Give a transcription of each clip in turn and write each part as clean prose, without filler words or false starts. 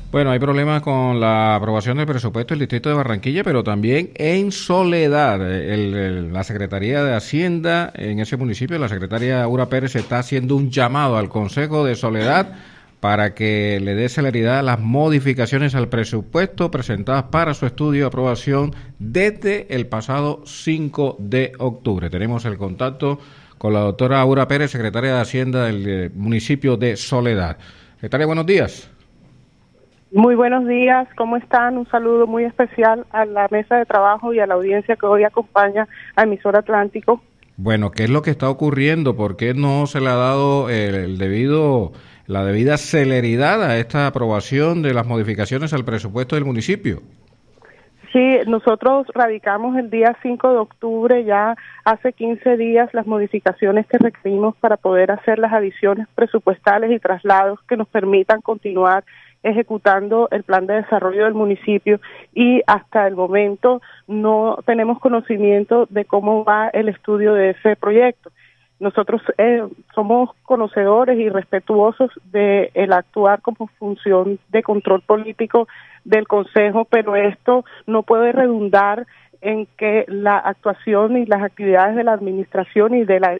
Bueno, hay problemas con la aprobación del presupuesto del Distrito de Barranquilla, pero también en Soledad. La Secretaría de Hacienda en ese municipio, la secretaria Aura Pérez, está haciendo un llamado al Consejo de Soledad para que le dé celeridad a las modificaciones al presupuesto presentadas para su estudio y aprobación desde el pasado 5 de octubre. Tenemos el contacto con la doctora Aura Pérez, secretaria de Hacienda del municipio de Soledad. Secretaria, buenos días. Muy buenos días, ¿cómo están? Un saludo muy especial a la mesa de trabajo y a la audiencia que hoy acompaña a Emisora Atlántico. Bueno, ¿qué es lo que está ocurriendo? ¿Por qué no se le ha dado la debida celeridad a esta aprobación de las modificaciones al presupuesto del municipio? Sí, nosotros radicamos el día 5 de octubre, ya hace 15 días, las modificaciones que requerimos para poder hacer las adiciones presupuestales y traslados que nos permitan continuar ejecutando el plan de desarrollo del municipio, y hasta el momento no tenemos conocimiento de cómo va el estudio de ese proyecto. Nosotros somos conocedores y respetuosos de el actuar como función de control político del Consejo, pero esto no puede redundar en que la actuación y las actividades de la administración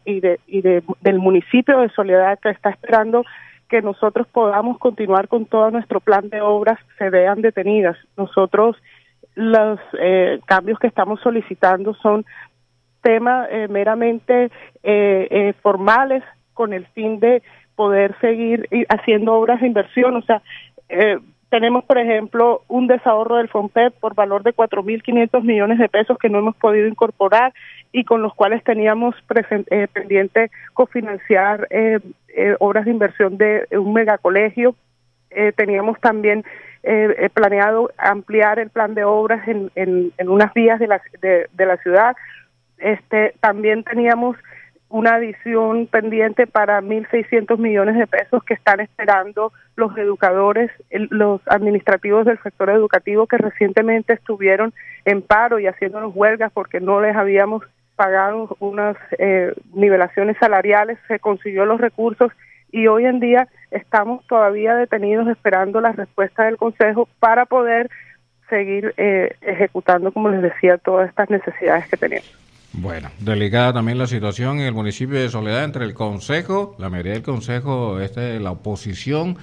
del municipio de Soledad, que está esperando que nosotros podamos continuar con todo nuestro plan de obras, se vean detenidas. Nosotros los cambios que estamos solicitando son temas meramente formales, con el fin de poder seguir haciendo obras de inversión. O sea, tenemos, por ejemplo, un desahorro del FONPEP por valor de 4.500 millones de pesos que no hemos podido incorporar y con los cuales teníamos pendiente cofinanciar obras de inversión de un megacolegio. Teníamos también planeado ampliar el plan de obras en unas vías de la ciudad. También teníamos una adición pendiente para 1.600 millones de pesos que están esperando los educadores, los administrativos del sector educativo, que recientemente estuvieron en paro y haciéndonos huelgas porque no les habíamos pagado unas nivelaciones salariales. Se consiguió los recursos y hoy en día estamos todavía detenidos esperando la respuesta del Consejo para poder seguir ejecutando, como les decía, todas estas necesidades que tenemos. Bueno, delicada también la situación en el municipio de Soledad entre el Consejo, la mayoría del Consejo, la oposición